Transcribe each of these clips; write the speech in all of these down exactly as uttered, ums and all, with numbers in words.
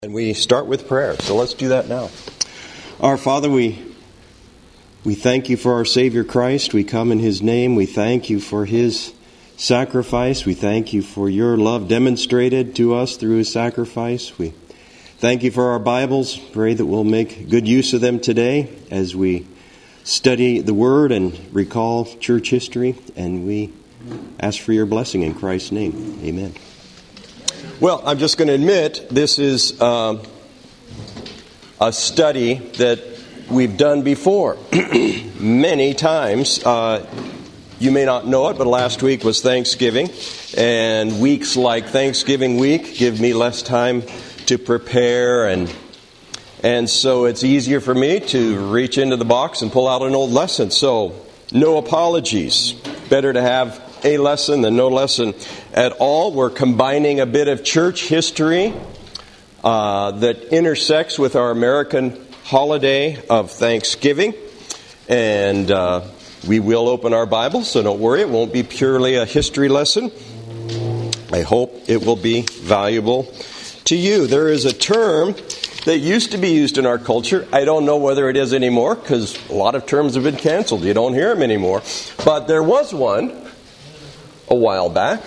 And we start with prayer, so let's do that now. Our Father, we we thank you for our Savior Christ. We come in His name. We thank you for His sacrifice. We thank you for your love demonstrated to us through His sacrifice. We thank you for our Bibles. Pray that we'll make good use of them today as we study the Word and recall church history. And we ask for your blessing in Christ's name. Amen. Well, I'm just going to admit this is uh, a study that we've done before many times. Uh, you may not know it, but last week was Thanksgiving, and weeks like Thanksgiving week give me less time to prepare, and and so it's easier for me to reach into the box and pull out an old lesson. So no apologies. Better to have a lesson than no lesson at all. We're combining a bit of church history uh, that intersects with our American holiday of Thanksgiving. And uh, we will open our Bibles, so don't worry, it won't be purely a history lesson. I hope it will be valuable to you. There is a term that used to be used in our culture. I don't know whether it is anymore, because a lot of terms have been canceled. You don't hear them anymore. But there was one a while back.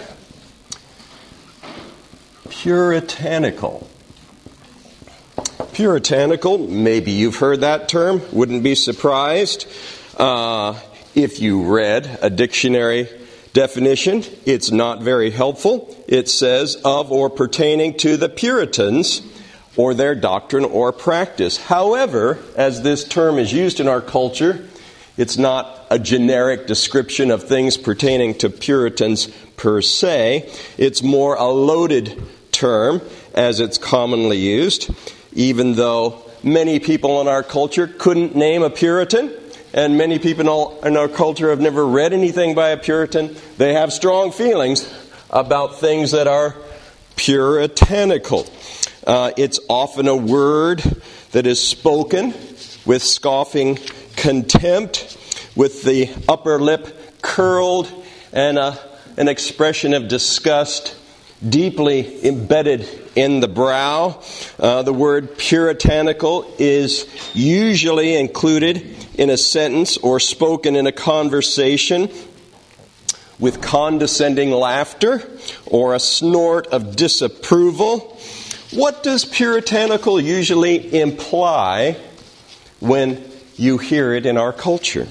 Puritanical. Puritanical, maybe you've heard that term. Wouldn't be surprised uh, if you read a dictionary definition. It's not very helpful. It says, of or pertaining to the Puritans or their doctrine or practice. However, as this term is used in our culture, it's not a generic description of things pertaining to Puritans per se. It's more a loaded term as it's commonly used, even though many people in our culture couldn't name a Puritan, and many people in our culture have never read anything by a Puritan. They have strong feelings about things that are puritanical. Uh, it's often a word that is spoken with scoffing contempt, with the upper lip curled, and a, an expression of disgust deeply embedded in the brow. Uh, the word puritanical is usually included in a sentence or spoken in a conversation with condescending laughter or a snort of disapproval. What does puritanical usually imply when you hear it in our culture?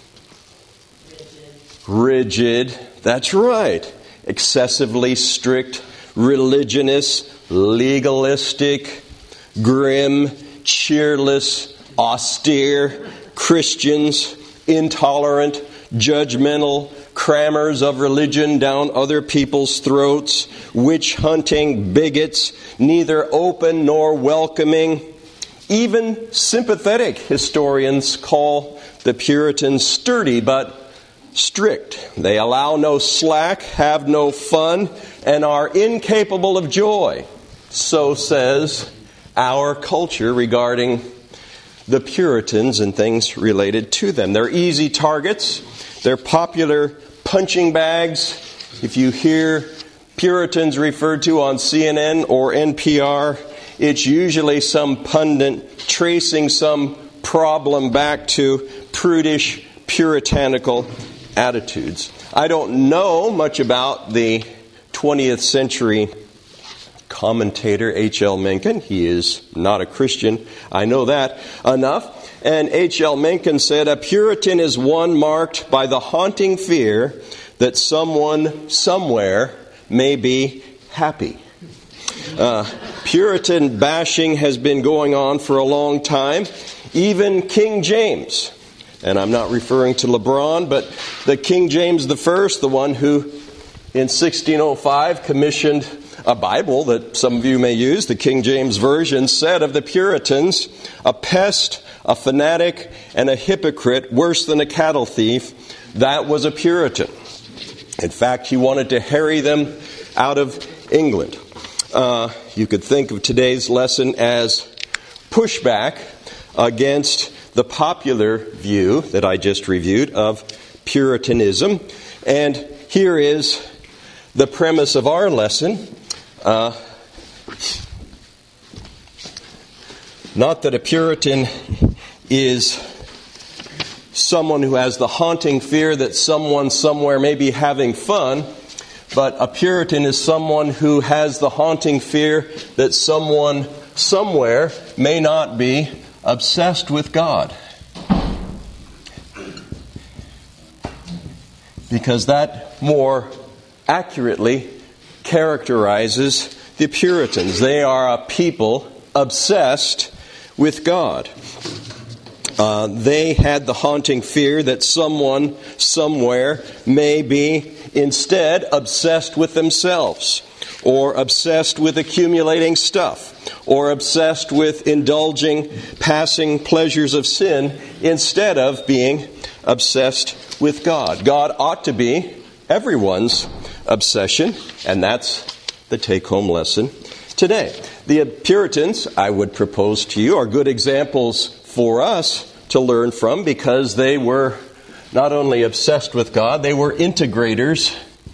Rigid. Rigid. That's right. Excessively strict, religionist, legalistic, grim, cheerless, austere Christians, intolerant, judgmental, crammers of religion down other people's throats, witch-hunting bigots, neither open nor welcoming. Even sympathetic historians call the Puritans sturdy but strict. They allow no slack, have no fun, and are incapable of joy. So says our culture regarding the Puritans and things related to them. They're easy targets. They're popular punching bags. If you hear Puritans referred to on C N N or N P R, it's usually some pundit tracing some problem back to prudish, puritanical attitudes. I don't know much about the twentieth century commentator H L Mencken. He is not a Christian. I know that enough. And H L Mencken said, a Puritan is one marked by the haunting fear that someone somewhere may be happy. Uh, Puritan bashing has been going on for a long time. Even King James, and I'm not referring to LeBron, but the King James the First, the one who in sixteen oh five commissioned a Bible that some of you may use, the King James Version, said of the Puritans, a pest, a fanatic, and a hypocrite, worse than a cattle thief. That was a Puritan. In fact, he wanted to harry them out of England. Uh, you could think of today's lesson as pushback against the popular view that I just reviewed of Puritanism. And here is the premise of our lesson. Uh, Not that a Puritan is someone who has the haunting fear that someone somewhere may be having fun, but a Puritan is someone who has the haunting fear that someone somewhere may not be obsessed with God. Because that more accurately characterizes the Puritans. They are a people obsessed with God. Uh, they had the haunting fear that someone somewhere may be instead obsessed with themselves, or obsessed with accumulating stuff, or obsessed with indulging passing pleasures of sin instead of being obsessed with God. God ought to be everyone's obsession, and that's the take-home lesson today. The Puritans, I would propose to you, are good examples for us to learn from, because they were not only obsessed with God, they were integrators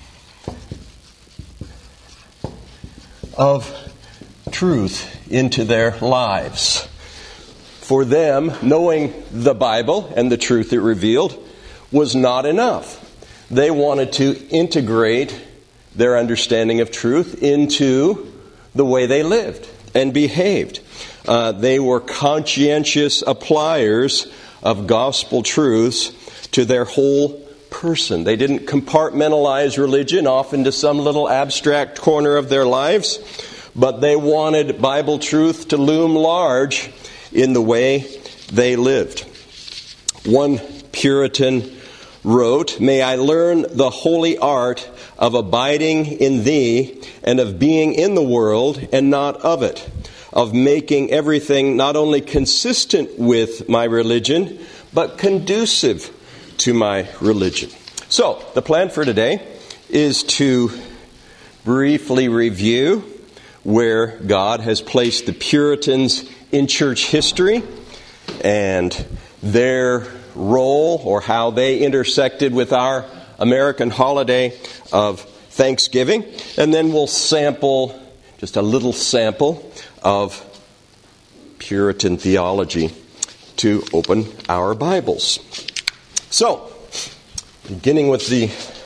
of truth into their lives. For them, knowing the Bible and the truth it revealed was not enough. They wanted to integrate their understanding of truth into the way they lived and behaved. Uh, they were conscientious appliers of gospel truths to their whole person. They didn't compartmentalize religion off into some little abstract corner of their lives, but they wanted Bible truth to loom large in the way they lived. One Puritan wrote, "May I learn the holy art of abiding in Thee and of being in the world and not of it, of making everything not only consistent with my religion, but conducive to my religion." So, the plan for today is to briefly review where God has placed the Puritans in church history and their role, or how they intersected with our American holiday of Thanksgiving. And then we'll sample, just a little sample of Puritan theology to open our Bibles. So, beginning with the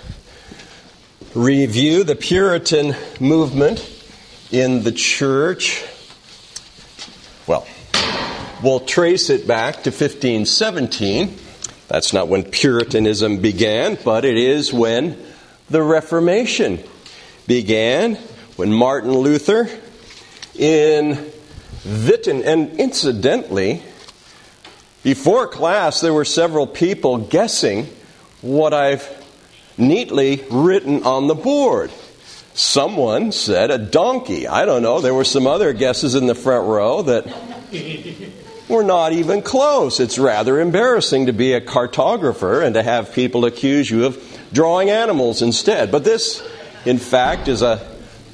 review, the Puritan movement in the church, well, we'll trace it back to fifteen seventeen. That's not when Puritanism began, but it is when the Reformation began, when Martin Luther in Witten, and incidentally, before class there were several people guessing what I've neatly written on the board. Someone said a donkey. I don't know. There were some other guesses in the front row that were not even close. It's rather embarrassing to be a cartographer and to have people accuse you of drawing animals instead. But this, in fact, is a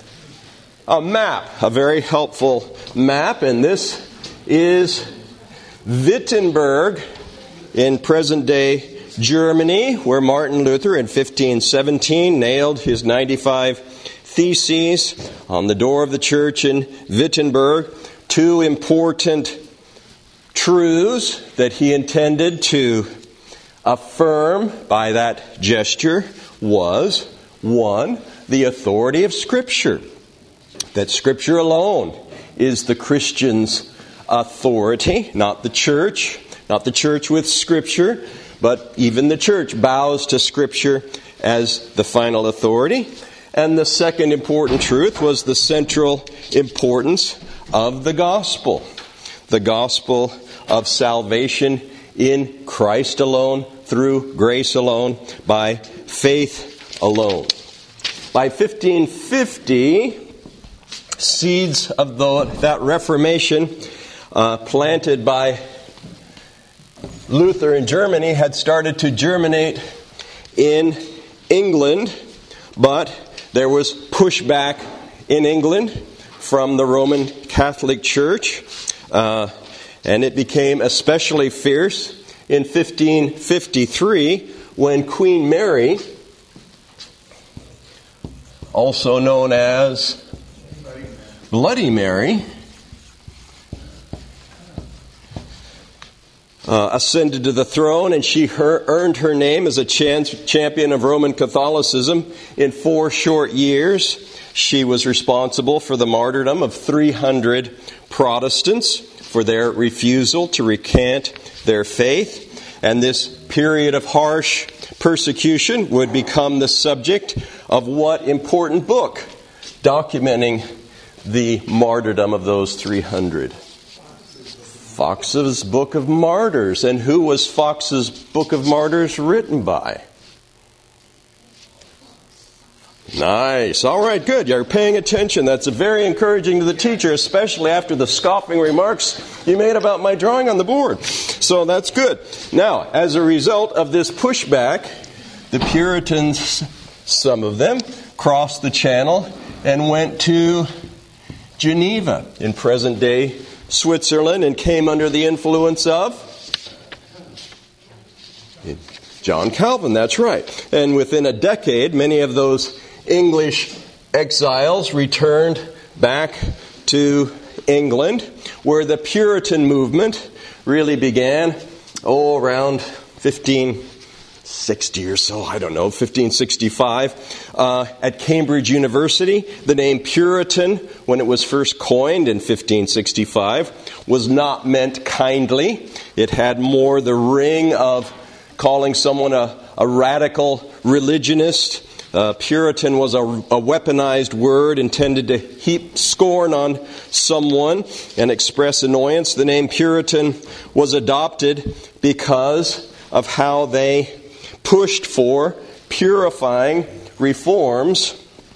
a map, a very helpful map, and this is Wittenberg in present-day Germany, where Martin Luther in fifteen seventeen nailed his ninety-five theses on the door of the church in Wittenberg. Two important truths that he intended to affirm by that gesture was, one, the authority of Scripture. That Scripture alone is the Christian's authority, not the church, not the church with Scripture, but even the church bows to Scripture as the final authority. And the second important truth was the central importance of the gospel. The gospel of salvation in Christ alone, through grace alone, by faith alone. By fifteen fifty, seeds of the, that Reformation uh, planted by Luther in Germany had started to germinate in England, but there was pushback in England from the Roman Catholic Church, uh, and it became especially fierce in fifteen fifty-three when Queen Mary, also known as Bloody Mary, uh, ascended to the throne, and she her, earned her name as a chan- champion of Roman Catholicism. In four short years, she was responsible for the martyrdom of three hundred Protestants for their refusal to recant their faith. And this period of harsh persecution would become the subject of what important book documenting the martyrdom of those three hundred? Fox's Book of Martyrs. And who was Fox's Book of Martyrs written by? Nice. All right, good. You're paying attention. That's very encouraging to the teacher, especially after the scoffing remarks you made about my drawing on the board. So that's good. Now, as a result of this pushback, the Puritans, some of them, crossed the Channel and went to Geneva in present-day Switzerland and came under the influence of John Calvin. That's right. And within a decade, many of those English exiles returned back to England, where the Puritan movement really began, oh, around fifteen sixty or so, I don't know, fifteen sixty-five. Uh, at Cambridge University, the name Puritan, when it was first coined in fifteen sixty-five, was not meant kindly. It had more the ring of calling someone a, a radical religionist. Uh, Puritan was a, a weaponized word intended to heap scorn on someone and express annoyance. The name Puritan was adopted because of how they pushed for purifying reforms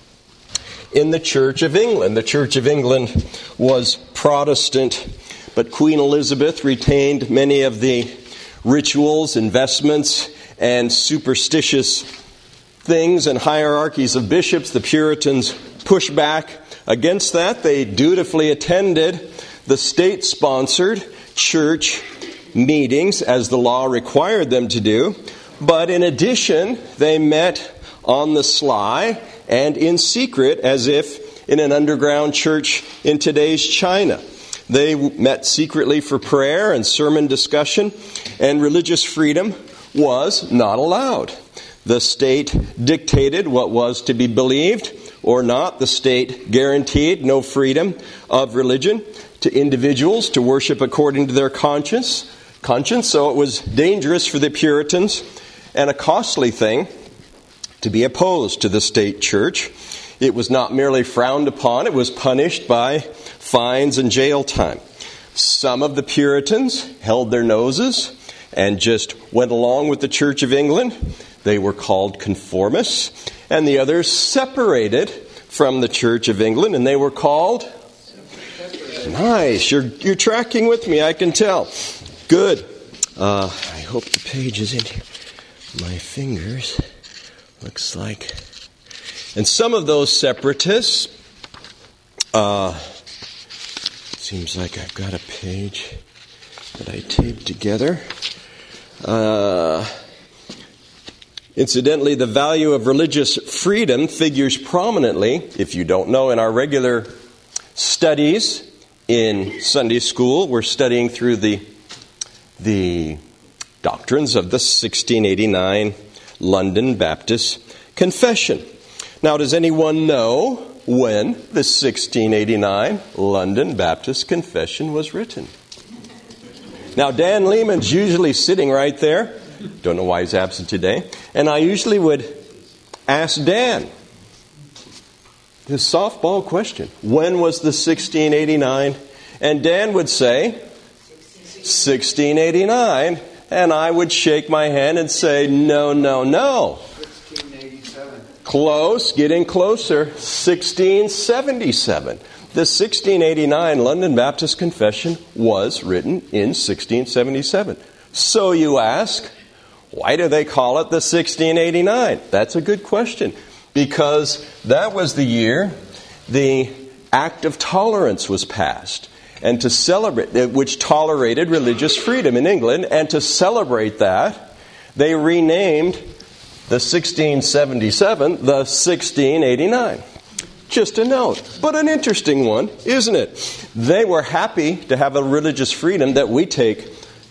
in the Church of England. The Church of England was Protestant, but Queen Elizabeth retained many of the rituals, investments, and superstitious things and hierarchies of bishops. The Puritans pushed back against that. They dutifully attended the state-sponsored church meetings as the law required them to do. But in addition, they met on the sly and in secret, as if in an underground church in today's China. They met secretly for prayer and sermon discussion, and religious freedom was not allowed. The state dictated what was to be believed or not. The state guaranteed no freedom of religion to individuals to worship according to their conscience. Conscience, so it was dangerous for the Puritans and a costly thing to be opposed to the state church. It was not merely frowned upon, it was punished by fines and jail time. Some of the Puritans held their noses and just went along with the Church of England. They were called conformists. And the others separated from the Church of England, and they were called... Nice. You're, you're tracking with me, I can tell. Good. Uh, I hope the page is in here. My fingers. Looks like... And some of those separatists... Uh, seems like I've got a page that I taped together. Uh... Incidentally, the value of religious freedom figures prominently, if you don't know, in our regular studies in Sunday school. We're studying through the, the doctrines of the sixteen eighty-nine London Baptist Confession. Now, does anyone know when the sixteen eighty-nine London Baptist Confession was written? Now, Dan Lehman's usually sitting right there. Don't know why he's absent today. And I usually would ask Dan his softball question. When was the sixteen eighty-nine? And Dan would say, sixteen eighty-nine. And I would shake my hand and say, no, no, no. sixteen eighty-seven. Close, getting closer. sixteen seventy-seven. The sixteen eighty-nine London Baptist Confession was written in sixteen seventy-seven. So you ask, why do they call it the sixteen eighty-nine? That's a good question. Because that was the year the Act of Tolerance was passed, and to celebrate, which tolerated religious freedom in England, and to celebrate that, they renamed the sixteen seventy-seven the sixteen eighty-nine. Just a note, but an interesting one, isn't it? They were happy to have a religious freedom that we take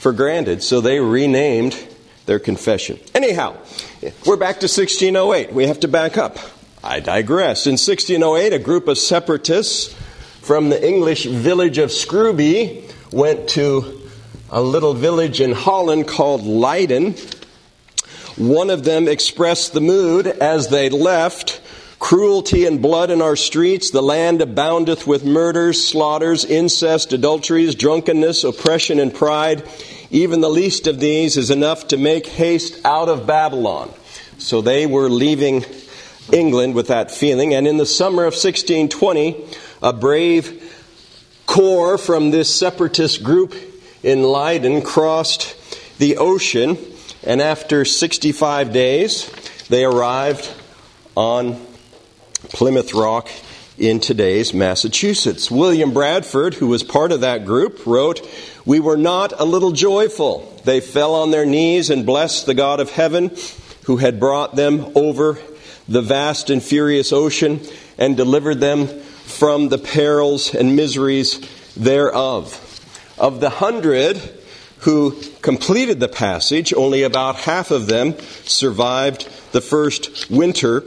for granted, so they renamed their confession. Anyhow, we're back to sixteen oh eight. We have to back up. I digress. In sixteen oh eight, a group of separatists from the English village of Scrooby went to a little village in Holland called Leiden. One of them expressed the mood as they left: cruelty and blood in our streets. The land aboundeth with murders, slaughters, incest, adulteries, drunkenness, oppression, and pride. Even the least of these is enough to make haste out of Babylon. So they were leaving England with that feeling. And in the summer of sixteen twenty, a brave corps from this separatist group in Leiden crossed the ocean. And after sixty-five days, they arrived on Plymouth Rock in today's Massachusetts. William Bradford, who was part of that group, wrote, "We were not a little joyful. They fell on their knees and blessed the God of heaven, who had brought them over the vast and furious ocean and delivered them from the perils and miseries thereof." Of the hundred who completed the passage, only about half of them survived the first winter.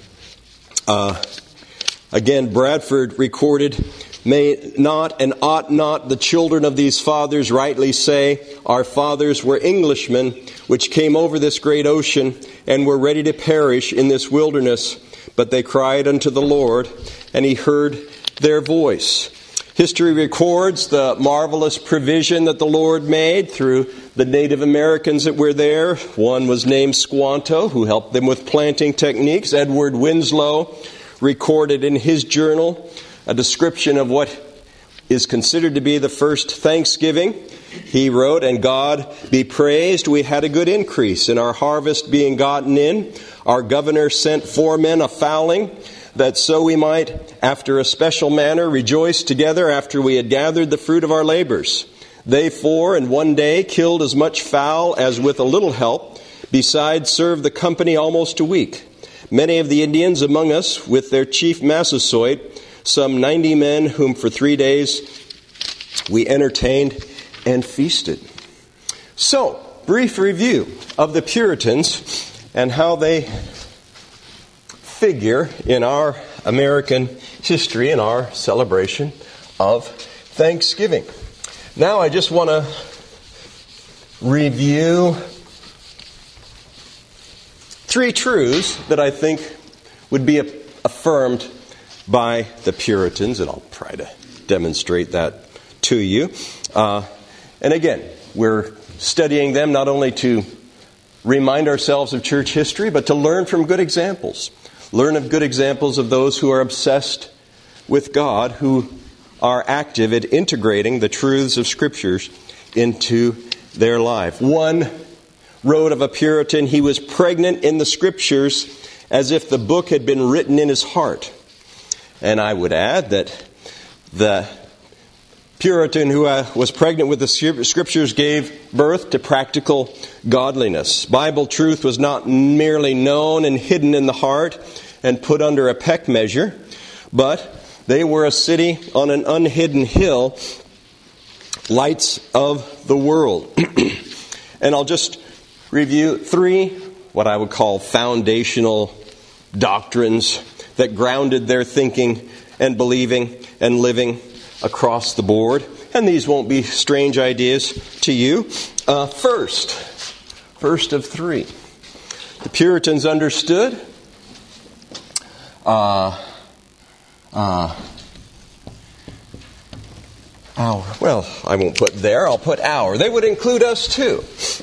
Uh, again, Bradford recorded, "May not and ought not the children of these fathers rightly say, our fathers were Englishmen, which came over this great ocean, and were ready to perish in this wilderness. But they cried unto the Lord, and he heard their voice." History records the marvelous provision that the Lord made through the Native Americans that were there. One was named Squanto, who helped them with planting techniques. Edward Winslow recorded in his journal a description of what is considered to be the first Thanksgiving. He wrote, "And God be praised, we had a good increase in our harvest being gotten in. Our governor sent four men a fowling, that so we might, after a special manner, rejoice together after we had gathered the fruit of our labors. They four in one day killed as much fowl as with a little help, besides served the company almost a week. Many of the Indians among us, with their chief Massasoit, some ninety men, whom for three days we entertained and feasted." So, brief review of the Puritans and how they figure in our American history, in our celebration of Thanksgiving. Now I just want to review three truths that I think would be affirmed by the Puritans, and I'll try to demonstrate that to you. Uh, and again, we're studying them not only to remind ourselves of church history, but to learn from good examples. Learn of good examples of those who are obsessed with God, who are active at integrating the truths of Scriptures into their life. One wrote of a Puritan, "He was pregnant in the Scriptures as if the book had been written in his heart." And I would add that the Puritan who uh, was pregnant with the Scriptures gave birth to practical godliness. Bible truth was not merely known and hidden in the heart and put under a peck measure, but they were a city on an unhidden hill, lights of the world. And I'll just review three, what I would call foundational doctrines that grounded their thinking and believing and living across the board. And these won't be strange ideas to you. Uh, first, first of three, the Puritans understood uh, uh, our, well, I won't put there, I'll put our. They would include us too.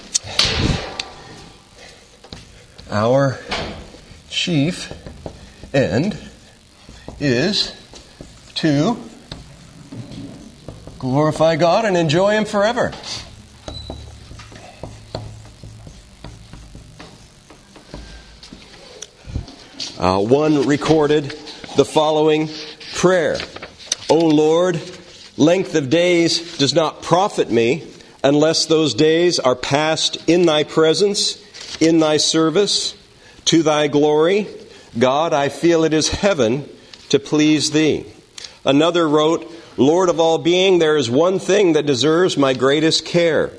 Our chief end is to glorify God and enjoy Him forever. Uh, one recorded the following prayer: "O Lord, length of days does not profit me unless those days are passed in Thy presence, in Thy service, to Thy glory. God, I feel it is heaven to please Thee." Another wrote, "Lord of all being, there is one thing that deserves my greatest care.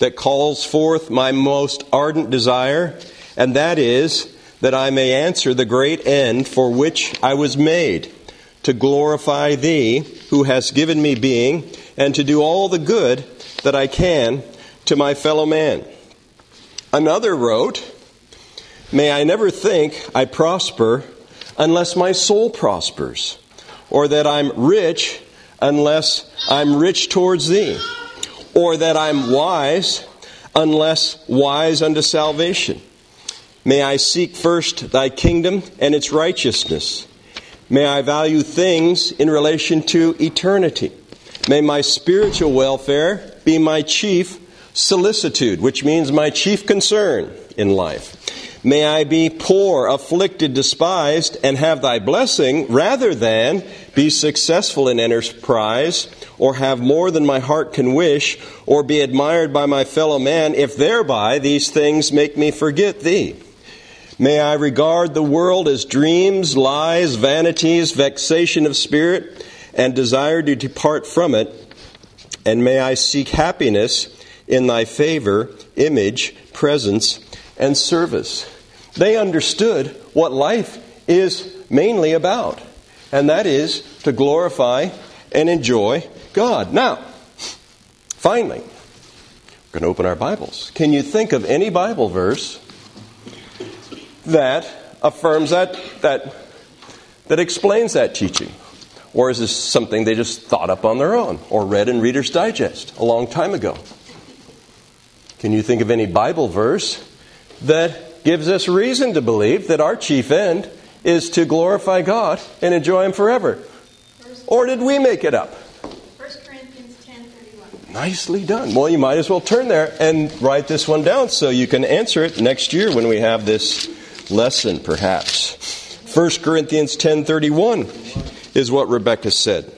that calls forth my most ardent desire, and that is that I may answer the great end for which I was made, to glorify Thee who hast given me being, and to do all the good that I can to my fellow man. Another wrote, May I never think I prosper unless my soul prospers, or that I'm rich unless I'm rich towards Thee, or that I'm wise unless wise unto salvation. May I seek first Thy kingdom and its righteousness. May I value things in relation to eternity. May my spiritual welfare be my chief solicitude, which means my chief concern in life. May I be poor, afflicted, despised, and have Thy blessing, rather than be successful in enterprise, or have more than my heart can wish, or be admired by my fellow man, if thereby these things make me forget Thee. May I regard the world as dreams, lies, vanities, vexation of spirit, and desire to depart from it. And may I seek happiness in Thy favor, image, presence, and service. They understood what life is mainly about, and that is to glorify and enjoy God. Now, finally, we're going to open our Bibles. Can you think of any Bible verse that affirms that, that, that explains that teaching? Or is this something they just thought up on their own or read in Reader's Digest a long time ago? Can you think of any Bible verse that gives us reason to believe that our chief end is to glorify God and enjoy Him forever? Or did we make it up? First Corinthians ten thirty-one. Nicely done. Well, you might as well turn there and write this one down so you can answer it next year when we have this lesson, perhaps. First Corinthians ten thirty-one is what Rebecca said.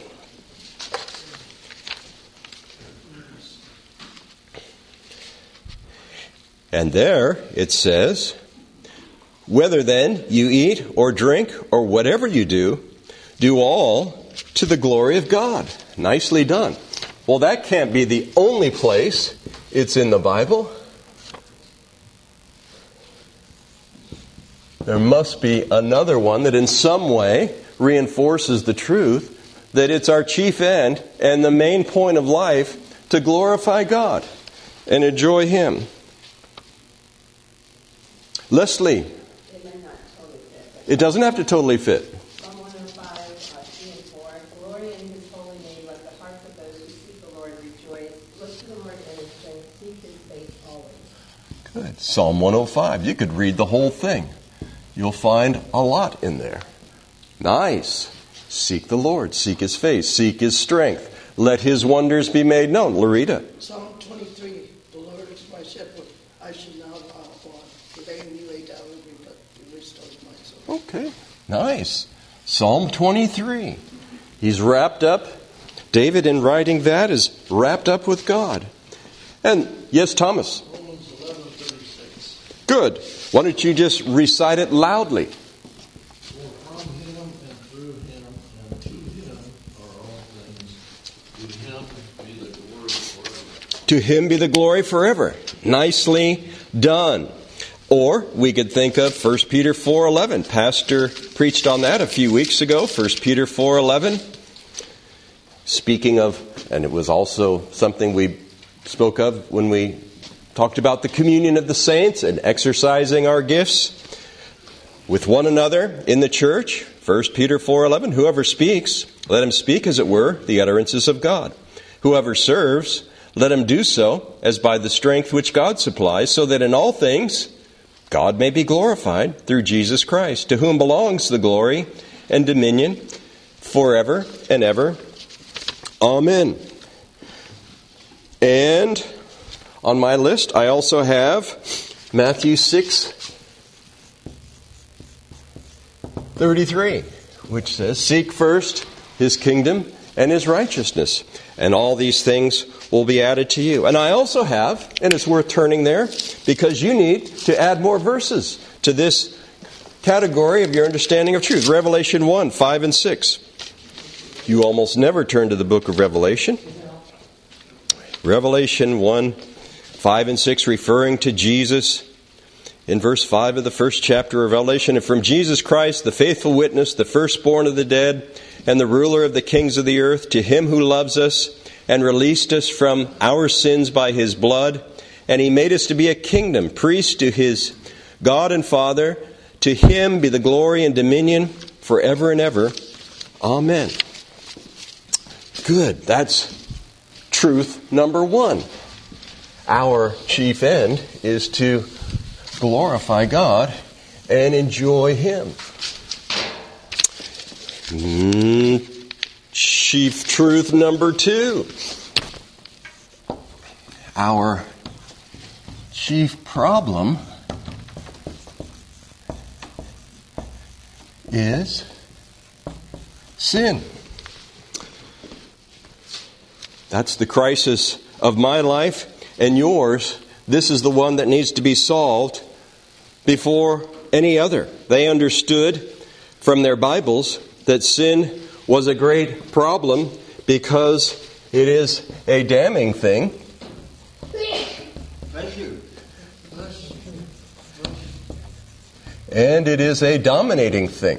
And there it says, Whether then you eat or drink or whatever you do, do all to the glory of God. Nicely done. Well, that can't be the only place it's in the Bible. There must be another one that in some way reinforces the truth that it's our chief end and the main point of life to glorify God and enjoy Him. Leslie, It may not totally fit. it doesn't have to totally fit. Psalm one oh five, uh, three and four. Glory in His holy name, let the hearts of those who seek the Lord rejoice. Look to the Lord in His strength, seek His face always. Good. Psalm one oh five. You could read the whole thing. You'll find a lot in there. Nice. Seek the Lord. Seek His face. Seek His strength. Let His wonders be made known. Loretta. Psalm twenty-three, the Lord is my shepherd, I shall not want. Today you lay down with me, but you restores my soul. Okay. Nice. Psalm twenty-three. He's wrapped up. David, in writing that, is wrapped up with God. And, yes, Thomas. Romans eleven thirty-six. Good. Why don't you just recite it loudly? For from Him and through Him and to Him are all things. To Him be the glory forever. To Him be the glory forever. Nicely done. Or we could think of First Peter four eleven. Pastor preached on that a few weeks ago. First Peter four eleven. Speaking of, and it was also something we spoke of when we talked about the communion of the saints and exercising our gifts with one another in the church. First Peter four eleven. Whoever speaks, let him speak, as it were, the utterances of God. Whoever serves, let him do so as by the strength which God supplies, so that in all things God may be glorified through Jesus Christ, to whom belongs the glory and dominion forever and ever. Amen. And on my list, I also have Matthew six thirty-three, which says, Seek first His kingdom and His righteousness, and all these things will be added to you. And I also have, and it's worth turning there, because you need to add more verses to this category of your understanding of truth. Revelation one, five and six. You almost never turn to the book of Revelation. Revelation one, five and six referring to Jesus in verse five of the first chapter of Revelation. And from Jesus Christ, the faithful witness, the firstborn of the dead, and the ruler of the kings of the earth, to him who loves us and released us from our sins by his blood, and he made us to be a kingdom, priests to his God and Father. To him be the glory and dominion forever and ever. Amen. Good. That's truth number one. Our chief end is to glorify God and enjoy him. Mm, chief truth number two. Our chief problem is sin. That's the crisis of my life and yours. This is the one that needs to be solved before any other. They understood from their Bibles that sin was a great problem because it is a damning thing. Thank you. And it is a dominating thing.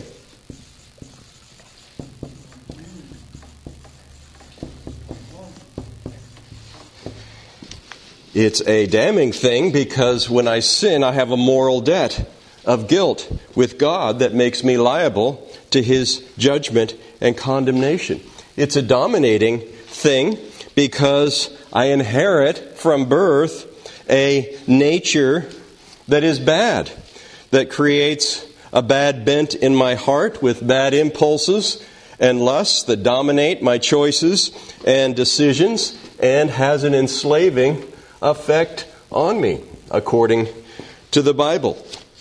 It's a damning thing because when I sin, I have a moral debt of guilt with God that makes me liable to his judgment and condemnation. It's a dominating thing because I inherit from birth a nature that is bad, that creates a bad bent in my heart with bad impulses and lusts that dominate my choices and decisions and has an enslaving effect on me, according to the Bible.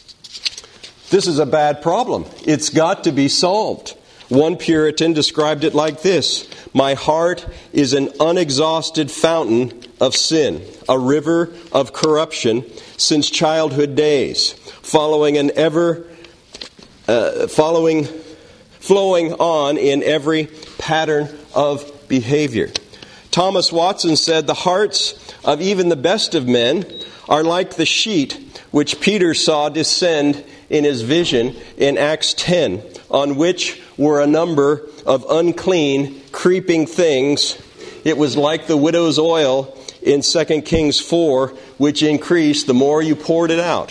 This is a bad problem. It's got to be solved. One Puritan described it like this: my heart is an unexhausted fountain of sin, a river of corruption since childhood days, following an ever, uh, following, flowing on in every pattern of behavior. Thomas Watson said, the hearts of even the best of men are like the sheet which Peter saw descend in his vision in Acts ten, on which were a number of unclean, creeping things. It was like the widow's oil in Second Kings four, which increased the more you poured it out.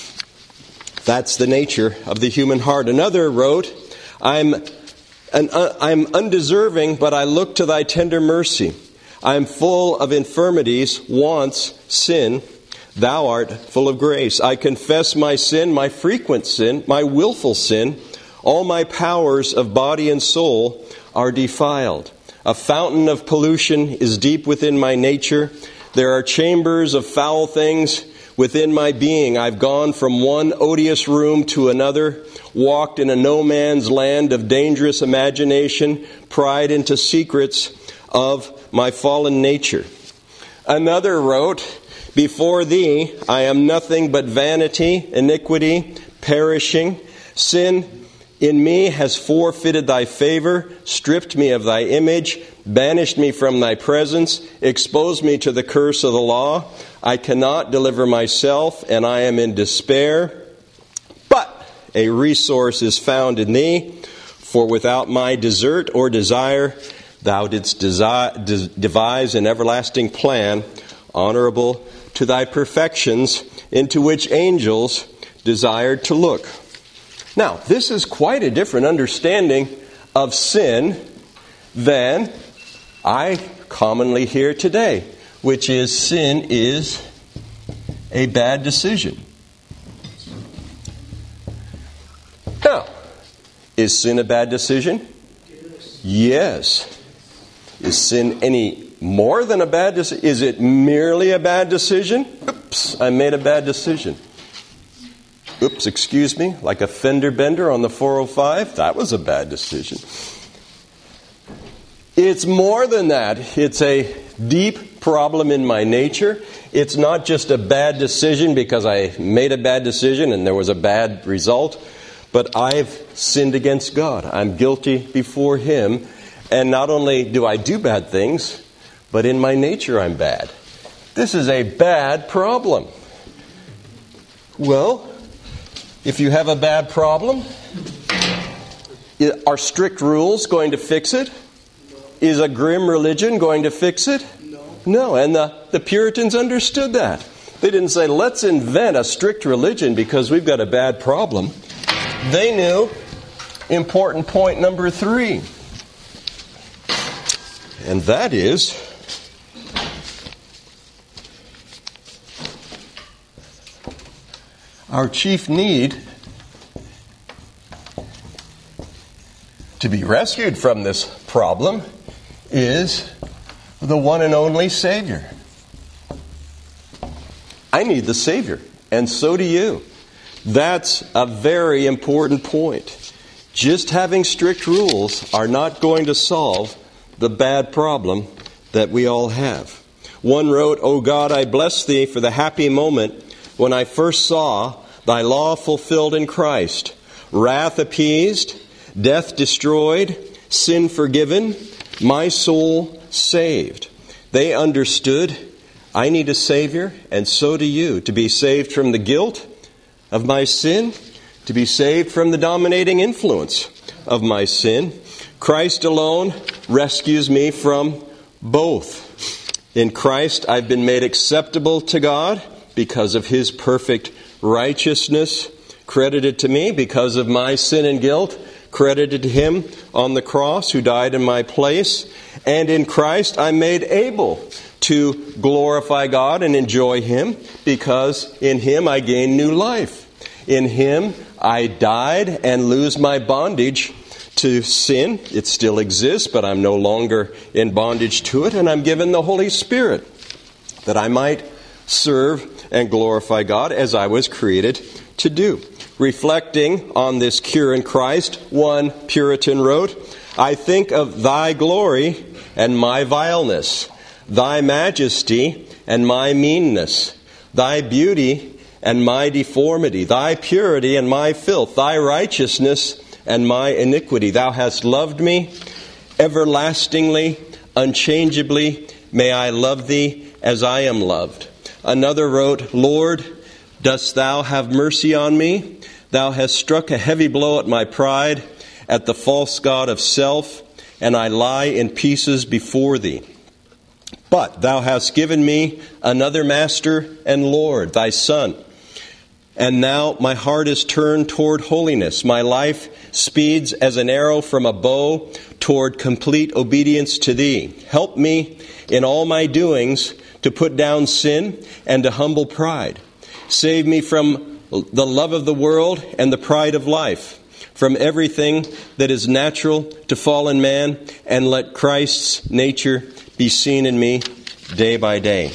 That's the nature of the human heart. Another wrote, I'm, an, uh, I'm undeserving, but I look to thy tender mercy. I am full of infirmities, wants, sin. Thou art full of grace. I confess my sin, my frequent sin, my willful sin. All my powers of body and soul are defiled. A fountain of pollution is deep within my nature. There are chambers of foul things within my being. I've gone from one odious room to another, walked in a no man's land of dangerous imagination, pried into secrets of my fallen nature. Another wrote, before thee I am nothing but vanity, iniquity, perishing. Sin in me has forfeited thy favor, stripped me of thy image, banished me from thy presence, exposed me to the curse of the law. I cannot deliver myself, and I am in despair. But a resource is found in thee, for without my desert or desire, thou didst desi- devise an everlasting plan, honorable to thy perfections, into which angels desired to look. Now, this is quite a different understanding of sin than I commonly hear today, which is sin is a bad decision. Now, is sin a bad decision? Yes. Is sin any more than a bad decision? Is it merely a bad decision? Oops, I made a bad decision. Oops, excuse me, like a fender bender on the four oh five? That was a bad decision. It's more than that. It's a deep problem in my nature. It's not just a bad decision because I made a bad decision and there was a bad result, but I've sinned against God. I'm guilty before Him. And not only do I do bad things, but in my nature I'm bad. This is a bad problem. Well, if you have a bad problem, are strict rules going to fix it? Is a grim religion going to fix it? No. No, and the, the Puritans understood that. They didn't say, let's invent a strict religion because we've got a bad problem. They knew important point number three. And that is, our chief need to be rescued from this problem is the one and only Savior. I need the Savior, and so do you. That's a very important point. Just having strict rules are not going to solve the bad problem that we all have. One wrote, "O God, I bless Thee for the happy moment when I first saw Thy law fulfilled in Christ, wrath appeased, death destroyed, sin forgiven, my soul saved." They understood, I need a Savior, and so do you, to be saved from the guilt of my sin, to be saved from the dominating influence of my sin. Christ alone rescues me from both. In Christ, I've been made acceptable to God because of His perfect righteousness, credited to me because of my sin and guilt, credited to Him on the cross who died in my place. And in Christ, I'm made able to glorify God and enjoy Him because in Him I gain new life. In Him I died and lose my bondage to sin. It still exists, but I'm no longer in bondage to it, and I'm given the Holy Spirit that I might serve and glorify God as I was created to do. Reflecting on this cure in Christ, one Puritan wrote, "I think of Thy glory and my vileness, Thy majesty and my meanness, Thy beauty and my deformity, Thy purity and my filth, Thy righteousness and my iniquity. Thou hast loved me everlastingly, unchangeably. May I love Thee as I am loved." Another wrote, "Lord, dost Thou have mercy on me? Thou hast struck a heavy blow at my pride, at the false god of self, and I lie in pieces before Thee. But Thou hast given me another Master and Lord, Thy Son. And now my heart is turned toward holiness. My life speeds as an arrow from a bow toward complete obedience to Thee. Help me in all my doings to put down sin and to humble pride. Save me from the love of the world and the pride of life, from everything that is natural to fallen man, and let Christ's nature be seen in me day by day."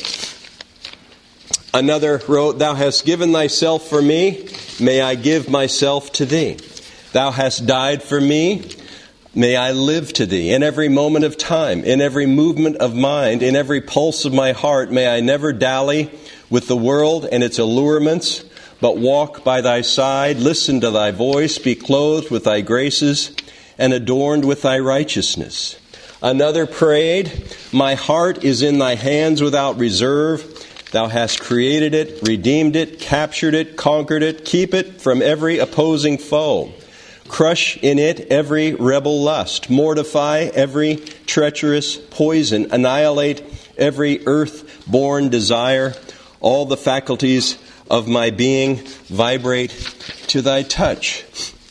Another wrote, "Thou hast given Thyself for me, may I give myself to Thee. Thou hast died for me, may I live to Thee. In every moment of time, in every movement of mind, in every pulse of my heart, may I never dally with the world and its allurements, but walk by Thy side, listen to Thy voice, be clothed with Thy graces, and adorned with Thy righteousness." Another prayed, "My heart is in Thy hands without reserve. Thou hast created it, redeemed it, captured it, conquered it. Keep it from every opposing foe. Crush in it every rebel lust. Mortify every treacherous poison. Annihilate every earth-born desire. All the faculties of my being vibrate to Thy touch.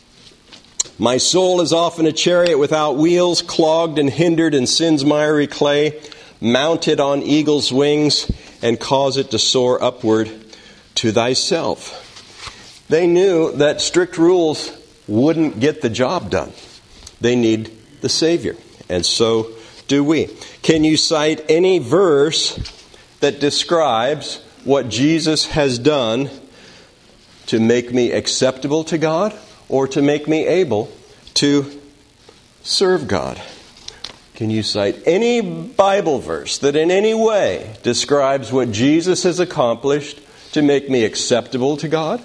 My soul is often a chariot without wheels, clogged and hindered in sin's miry clay. Mount it on eagle's wings and cause it to soar upward to Thyself." They knew that strict rules wouldn't get the job done. They need the Savior, and so do we. Can you cite any verse that describes what Jesus has done to make me acceptable to God or to make me able to serve God? Can you cite any Bible verse that in any way describes what Jesus has accomplished to make me acceptable to God?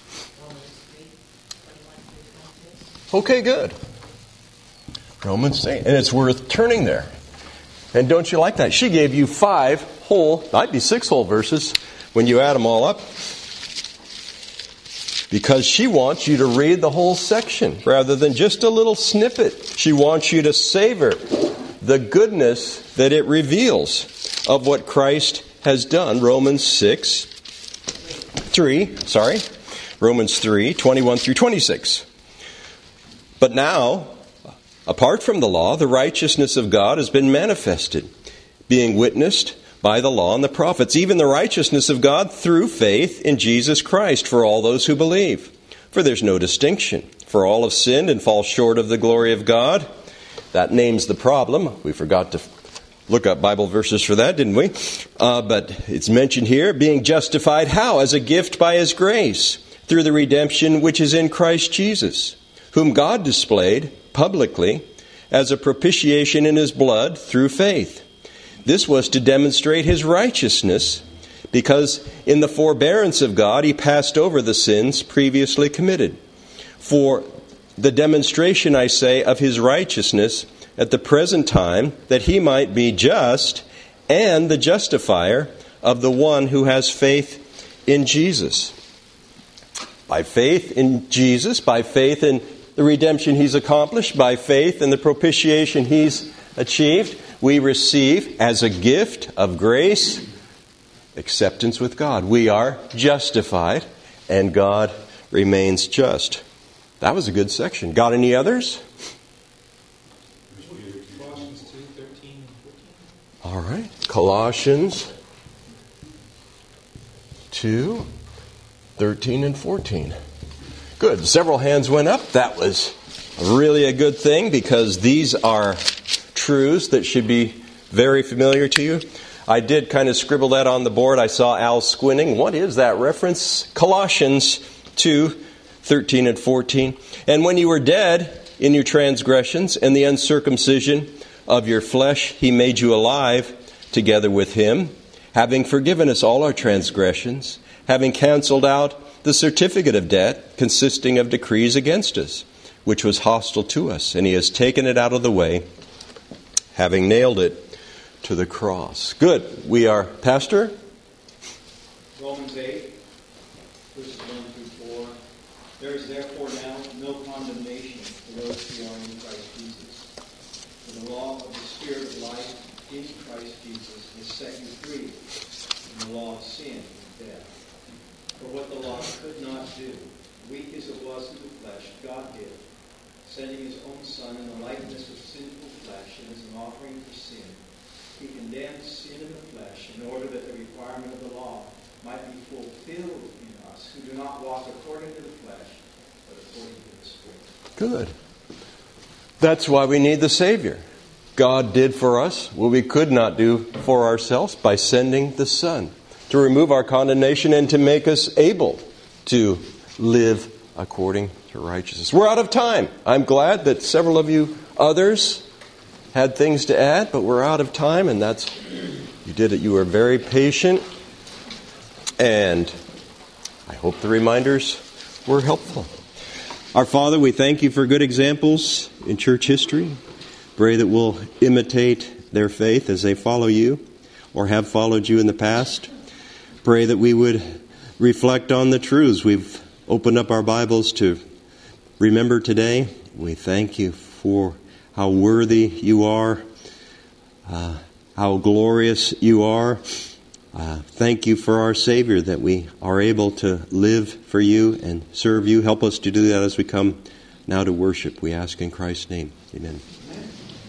Okay, good. Romans eight. And it's worth turning there. And don't you like that? She gave you five whole, might be six whole verses when you add them all up. Because she wants you to read the whole section rather than just a little snippet. She wants you to savor the goodness that it reveals of what Christ has done. Romans six, three, sorry, Romans three, twenty-one through twenty-six. But now, apart from the law, the righteousness of God has been manifested, being witnessed by the law and the prophets, even the righteousness of God through faith in Jesus Christ for all those who believe. For there's no distinction. For all have sinned and fall short of the glory of God. That names the problem. We forgot to look up Bible verses for that, didn't we? Uh, but it's mentioned here, being justified how? As a gift by His grace, through the redemption which is in Christ Jesus, whom God displayed publicly as a propitiation in His blood through faith. This was to demonstrate His righteousness, because in the forbearance of God He passed over the sins previously committed. For the demonstration, I say, of His righteousness at the present time, that He might be just and the justifier of the one who has faith in Jesus. By faith in Jesus, by faith in the redemption He's accomplished, by faith in the propitiation He's achieved, we receive as a gift of grace acceptance with God. We are justified, and God remains just. That was a good section. Got any others? Colossians two, thirteen and fourteen. All right. Colossians two, thirteen and fourteen. Good. Several hands went up. That was really a good thing, because these are truths that should be very familiar to you. I did kind of scribble that on the board. I saw Al squinting. What is that reference? Colossians two, thirteen and fourteen. And when you were dead in your transgressions and the uncircumcision of your flesh, He made you alive together with Him, having forgiven us all our transgressions, having canceled out the certificate of debt consisting of decrees against us, which was hostile to us, and He has taken it out of the way, having nailed it to the cross. Good. We are, Pastor? Romans eight, verses one through four. There is therefore now no condemnation for those who are in Christ Jesus. For the law of the Spirit of life in Christ Jesus has set you free from the law of sin and death. For what the law could not do, weak as it was in the flesh, God did, sending His own Son in the likeness of sinful flesh and as an offering for sin. He condemned sin in the flesh in order that the requirement of the law might be fulfilled in us, who do not walk according to the flesh, but according to the Spirit. Good. That's why we need the Savior. God did for us what we could not do for ourselves by sending the Son to remove our condemnation and to make us able to live according to righteousness. We're out of time. I'm glad that several of you others had things to add, but we're out of time, and that's, you did it. You were very patient, and I hope the reminders were helpful. Our Father, we thank You for good examples in church history. Pray that we'll imitate their faith as they follow You or have followed You in the past. Pray that we would reflect on the truths we've opened up our Bibles to remember today. We thank You for how worthy You are, uh, how glorious You are. Uh, thank You for our Savior, that we are able to live for You and serve You. Help us to do that as we come now to worship. We ask in Christ's name. Amen.